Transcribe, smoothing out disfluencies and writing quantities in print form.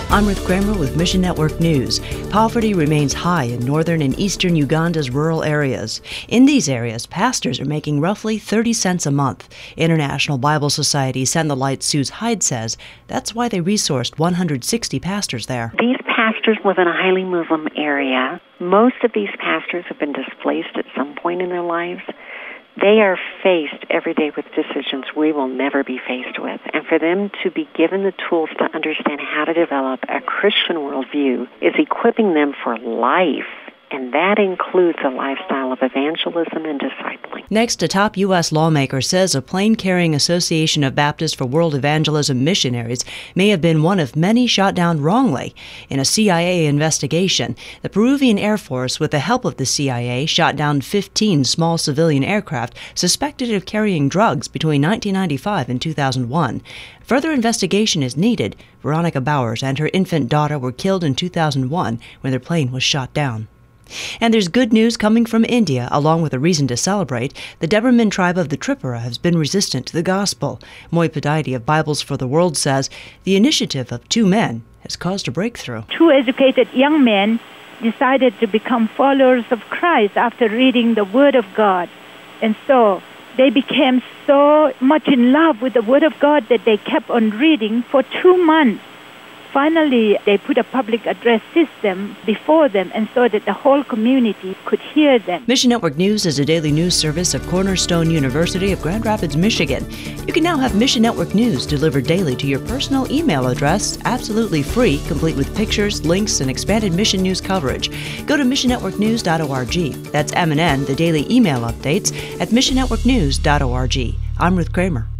I'm Ruth Kramer with Mission Network News. Poverty remains high in northern and eastern Uganda's rural areas. In these areas, pastors are making roughly 30 cents a month. International Bible Society Send the Light Suze Hyde says that's why they resourced 160 pastors there. These pastors live in a highly Muslim area. Most of these pastors have been displaced at some point in their lives. They are faced every day with decisions we will never be faced with. And for them to be given the tools to understand how to develop a Christian worldview is equipping them for life. And that includes a lifestyle of evangelism and discipling. Next, a top U.S. lawmaker says a plane-carrying Association of Baptists for World Evangelism missionaries may have been one of many shot down wrongly. In a CIA investigation, the Peruvian Air Force, with the help of the CIA, shot down 15 small civilian aircraft suspected of carrying drugs between 1995 and 2001. Further investigation is needed. Veronica Bowers and her infant daughter were killed in 2001 when their plane was shot down. And there's good news coming from India, along with a reason to celebrate. The Deberman tribe of the Tripura has been resistant to the gospel. Moy Padaiti of Bibles for the World says the initiative of two men has caused a breakthrough. Two educated young men decided to become followers of Christ after reading the Word of God. And so they became so much in love with the Word of God that they kept on reading for 2 months. Finally, they put a public address system before them, and so that the whole community could hear them. Mission Network News is a daily news service of Cornerstone University of Grand Rapids, Michigan. You can now have Mission Network News delivered daily to your personal email address, absolutely free, complete with pictures, links, and expanded mission news coverage. Go to missionnetworknews.org. That's M&N, the daily email updates, at missionnetworknews.org. I'm Ruth Kramer.